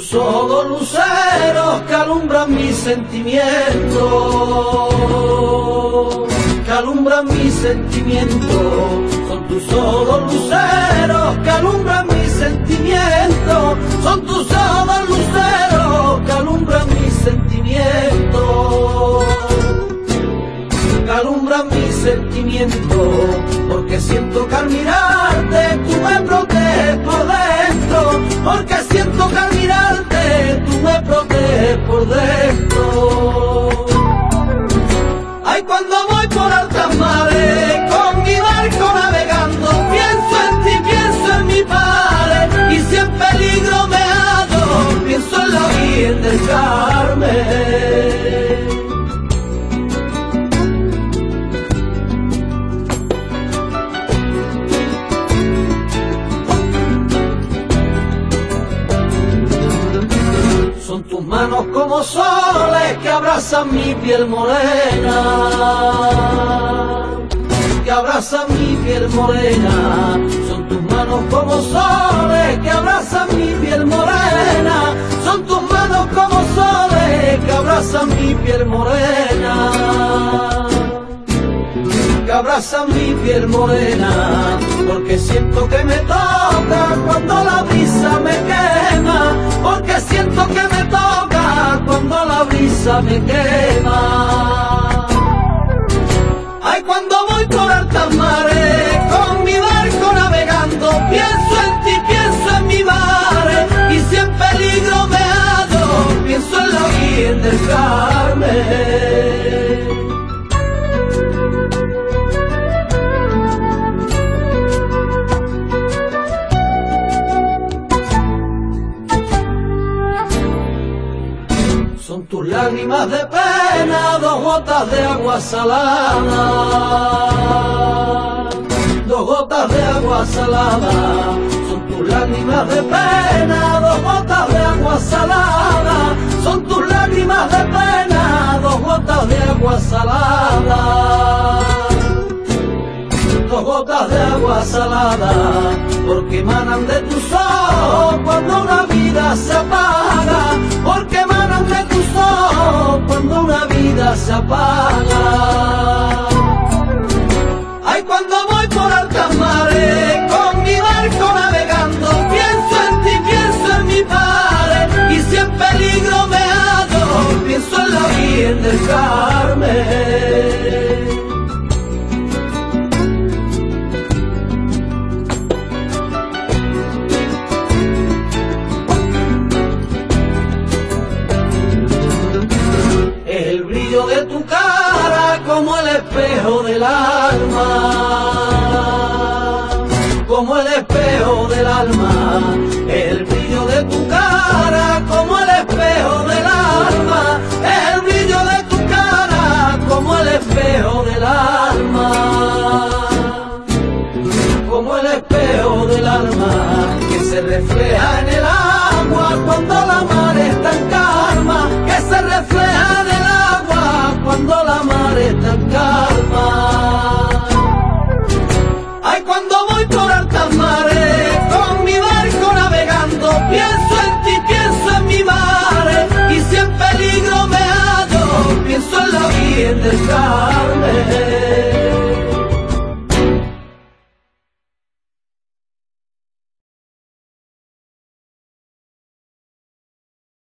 tus ojos luceros que alumbran mis sentimientos, que alumbran mis sentimientos. Son tus ojos luceros que alumbran mis sentimientos, son tus ojos luceros que alumbran mis sentimientos, que alumbran mis sentimientos, porque siento que al mirarte tú me proteges por dentro, porque siento que al mirarte tú me proteges por dentro. Ay, cuando voy por altas mares con mi barco navegando, pienso en ti, pienso en mi padre, y si en peligro me hallo, pienso en la Virgen del Carmen. Son tus manos como soles que abrazan mi piel morena, que abrazan mi piel morena. Son tus manos como soles que abrazan mi piel morena, son tus manos como soles que abrazan mi piel morena, que abrazan mi piel morena, porque siento que me toca cuando la brisa me quema, porque siento que me toca cuando la brisa me quema. Ay, cuando voy por altas mares con mi barco navegando, pienso en ti, pienso en mi madre, y si en peligro me hallo, pienso en la Virgen del Carmen. Son tus lágrimas de pena, dos gotas de agua salada, dos gotas de agua salada. Son tus lágrimas de pena, dos gotas de agua salada, son tus lágrimas de pena, dos gotas de agua salada, dos gotas de agua salada, porque emanan de tus ojos cuando una vida se apaga, porque emanan de tus ojos cuando una vida se apaga. Ay, cuando voy por altas mares con mi barco navegando, pienso en ti, pienso en mi padre, y si en peligro me hallo, pienso en la Virgen del Carmen. El brillo de tu cara como el espejo del alma, como el espejo del alma. El brillo de tu cara como el espejo del alma, el brillo de tu cara como el espejo del alma, como el espejo del alma, que se refleja en el agua cuando la mar está en calma, que se refleja en el agua cuando la mar está en calma. Ay, cuando voy por altas mares con mi barco navegando, pienso en ti, pienso en mi madre, y si en peligro me hallo, pienso en la Virgen del Carmen.